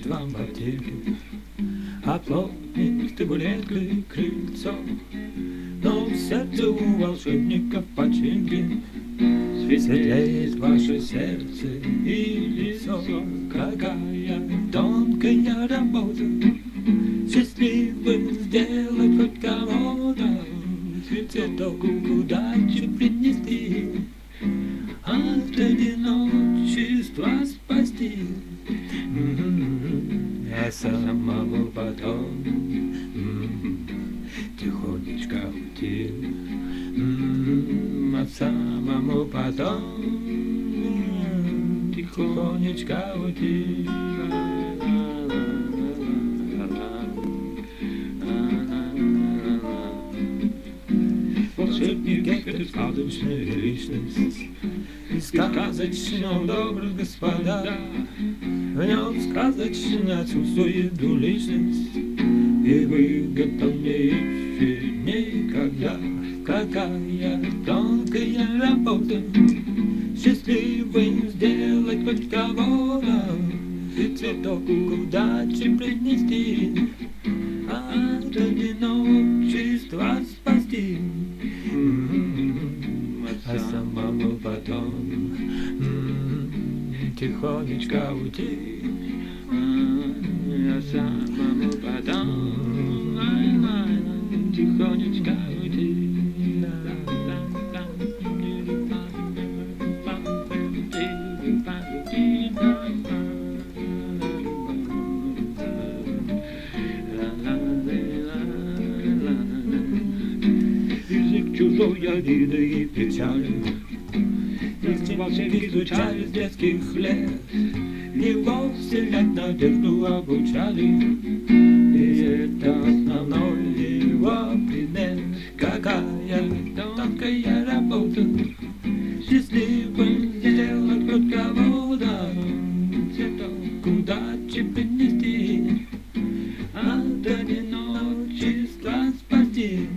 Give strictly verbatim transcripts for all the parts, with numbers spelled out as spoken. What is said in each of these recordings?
Ставит вам ботинки, а плотник табуреткой крыльцо. Но в сердце у волшебников починки светлеет ваше сердце и лицо. Какая тонкая работа счастливым сделать хоть кого-то, цветок удачи принести, от одиночества спасти, а самому потом тихонечко уйти, а самому потом тихонечко уйти. Волшебник — это сказочная личность, и сказочно добрый господа. В нем сказочно отсутствует двуличность, и выгода не ищет никогда. Какая тонкая работа счастливым сделать хоть кого-то, и цветок удачи принести, от одиночества спасти, а самому потом тихонечко уйти, а самому потом тихонечко уйти. Язык чужой обиды и печали, если волшебник изучали с детских лет, его вселять надежду обучали, и это основной его предмет. Какая тонкая работа счастливым сделать хоть кого-то, цветок удачи принести, от одиночества спасти,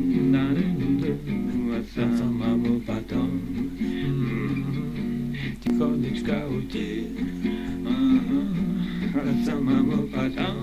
а самому потом тихонечко уйти, а самому потом